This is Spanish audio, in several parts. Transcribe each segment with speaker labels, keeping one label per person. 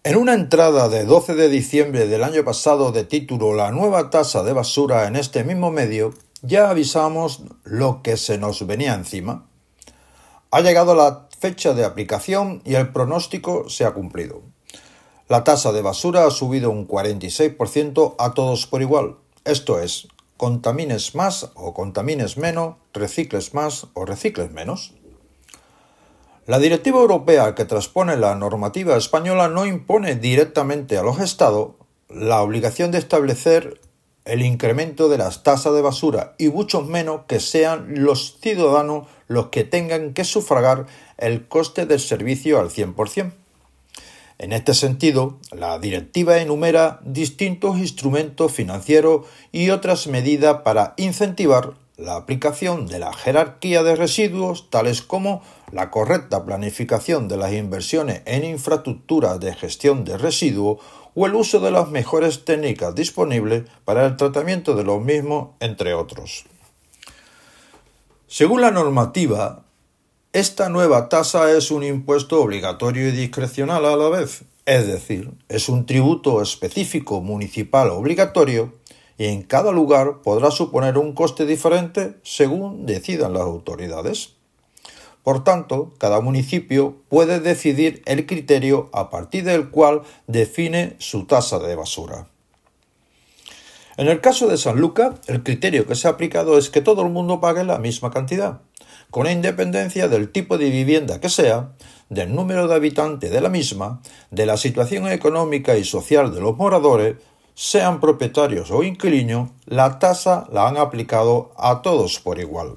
Speaker 1: En una entrada de 12 de diciembre del año pasado de título La nueva tasa de basura en este mismo medio, ya avisamos lo que se nos venía encima. Ha llegado la fecha de aplicación y el pronóstico se ha cumplido. La tasa de basura ha subido un 46% a todos por igual. Esto es, contamines más o contamines menos, recicles más o recicles menos. La directiva europea que transpone la normativa española no impone directamente a los Estados la obligación de establecer el incremento de las tasas de basura y mucho menos que sean los ciudadanos los que tengan que sufragar el coste del servicio al 100%. En este sentido, la directiva enumera distintos instrumentos financieros y otras medidas para incentivar la aplicación de la jerarquía de residuos, tales como la correcta planificación de las inversiones en infraestructuras de gestión de residuos o el uso de las mejores técnicas disponibles para el tratamiento de los mismos, entre otros. Según la normativa, esta nueva tasa es un impuesto obligatorio y discrecional a la vez, es decir, es un tributo específico municipal obligatorio y en cada lugar podrá suponer un coste diferente según decidan las autoridades. Por tanto, cada municipio puede decidir el criterio a partir del cual define su tasa de basura. En el caso de Sanlúcar, el criterio que se ha aplicado es que todo el mundo pague la misma cantidad, con independencia del tipo de vivienda que sea, del número de habitantes de la misma, de la situación económica y social de los moradores, sean propietarios o inquilinos, la tasa la han aplicado a todos por igual.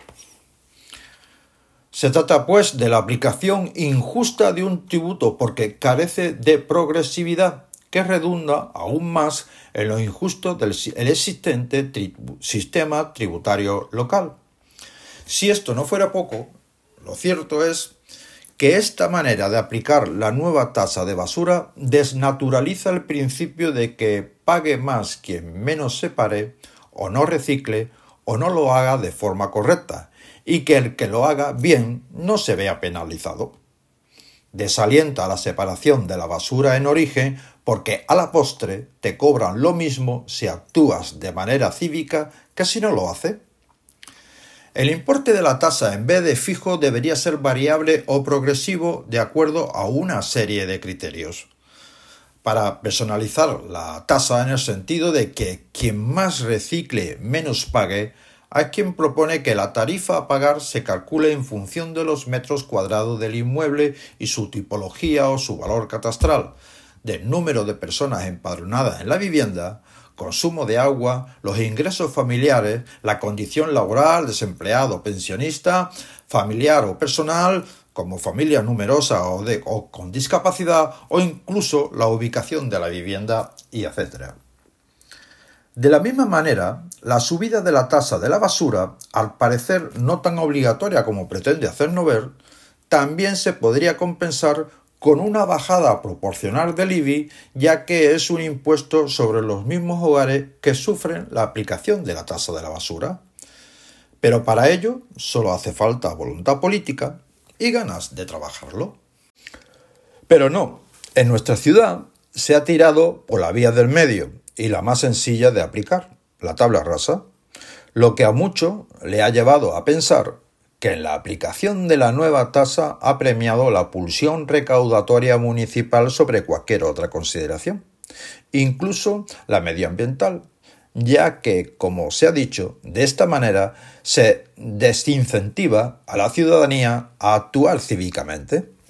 Speaker 1: Se trata, pues, de la aplicación injusta de un tributo porque carece de progresividad, que redunda aún más en lo injusto del existente sistema tributario local. Si esto no fuera poco, lo cierto es que esta manera de aplicar la nueva tasa de basura desnaturaliza el principio de que pague más quien menos separe, o no recicle, o no lo haga de forma correcta, y que el que lo haga bien no se vea penalizado. Desalienta la separación de la basura en origen porque a la postre te cobran lo mismo si actúas de manera cívica que si no lo hace. El importe de la tasa en vez de fijo debería ser variable o progresivo de acuerdo a una serie de criterios. Para personalizar la tasa en el sentido de que quien más recicle menos pague, hay quien propone que la tarifa a pagar se calcule en función de los metros cuadrados del inmueble y su tipología o su valor catastral, del número de personas empadronadas en la vivienda, consumo de agua, los ingresos familiares, la condición laboral, desempleado, pensionista, familiar o personal, como familia numerosa o con discapacidad, o incluso la ubicación de la vivienda, y etc. De la misma manera, la subida de la tasa de la basura, al parecer no tan obligatoria como pretende hacernos ver, también se podría compensar con una bajada proporcional del IBI, ya que es un impuesto sobre los mismos hogares que sufren la aplicación de la tasa de la basura. Pero para ello solo hace falta voluntad política y ganas de trabajarlo. Pero no, en nuestra ciudad se ha tirado por la vía del medio y la más sencilla de aplicar, la tabla rasa, lo que a muchos le ha llevado a pensar que en la aplicación de la nueva tasa ha premiado la pulsión recaudatoria municipal sobre cualquier otra consideración, incluso la medioambiental, ya que, como se ha dicho, de esta manera se desincentiva a la ciudadanía a actuar cívicamente.